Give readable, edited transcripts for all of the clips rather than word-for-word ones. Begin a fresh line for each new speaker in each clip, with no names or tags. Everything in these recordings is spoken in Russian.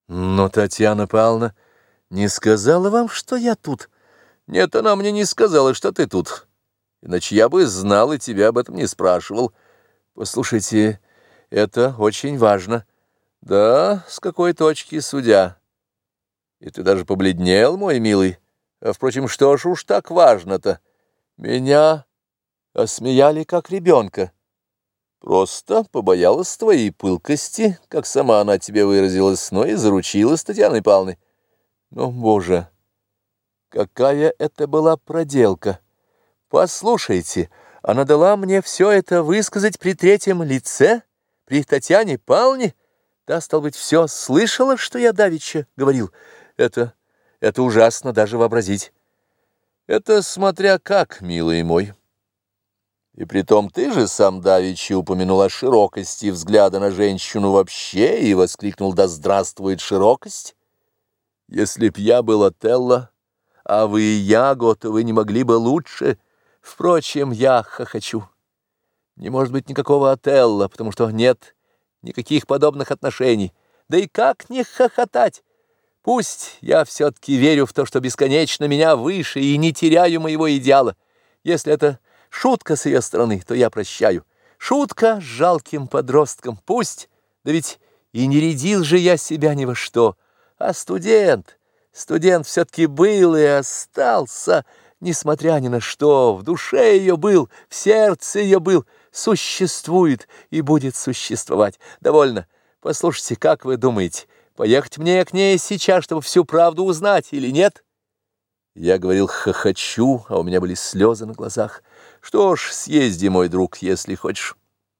Но Татьяна Павловна не сказала вам, что я тут? Нет, она мне не сказала, что ты тут. Иначе я бы знал и тебя об этом не спрашивал. Послушайте, это очень важно. Да, с какой точки судя? И ты даже побледнел, мой милый. А, впрочем, что ж уж так важно-то? Меня осмеяли как ребенка. Просто побоялась твоей пылкости, как сама она тебе выразилась, но и заручилась Татьяной Павловной. Но, Боже, какая это была проделка! Послушайте, она дала мне все это высказать при третьем лице, при Татьяне Павловне. Да, стало быть, все слышала, что я давеча говорил. Это ужасно даже вообразить. Это смотря как, милый мой. И притом ты же сам давеча упомянул о широкости взгляда на женщину вообще и воскликнул: «Да здравствует широкость!» Если б я был Отелло, а вы Яго, то вы не могли бы лучше. Впрочем, я хохочу. Не может быть никакого Отелло, потому что нет никаких подобных отношений. Да и как не хохотать? Пусть я все-таки верю в то, что бесконечно меня выше, и не теряю моего идеала. Если это шутка с ее стороны, то я прощаю. Шутка с жалким подростком, пусть, да ведь и не рядил же я себя ни во что. А студент все-таки был и остался, несмотря ни на что, в душе ее был, в сердце ее был, существует и будет существовать. Довольно. Послушайте, как вы думаете, поехать мне к ней сейчас, чтобы всю правду узнать, или нет? Я говорил хохочу, а у меня были слезы на глазах. Что ж, съезди, мой друг, если хочешь.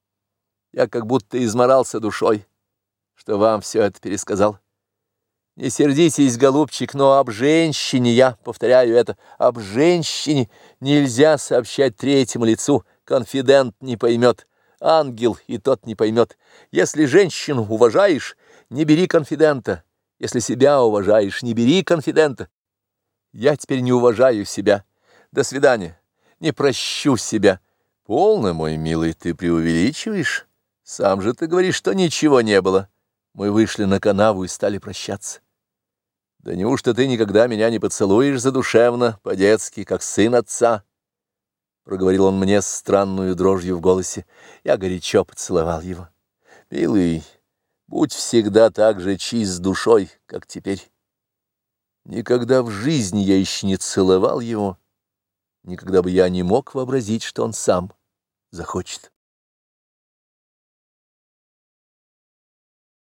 Я как будто изморался душой, что вам все это пересказал. Не сердитесь, голубчик, но об женщине, я повторяю это, об женщине нельзя сообщать третьему лицу, конфидент не поймет, ангел и тот не поймет. Если женщину уважаешь, не бери конфидента, если себя уважаешь, не бери конфидента. Я теперь не уважаю себя. До свидания. Не прощу себя. Полно, мой милый, ты преувеличиваешь. Сам же ты говоришь, что ничего не было. Мы вышли на канаву и стали прощаться. Да неужто ты никогда меня не поцелуешь задушевно, по-детски, как сын отца? Проговорил он мне с странную дрожью в голосе. Я горячо поцеловал его. Милый, будь всегда так же чист душой, как теперь. Никогда в жизни я еще не целовал его, никогда бы я не мог вообразить, что он сам захочет.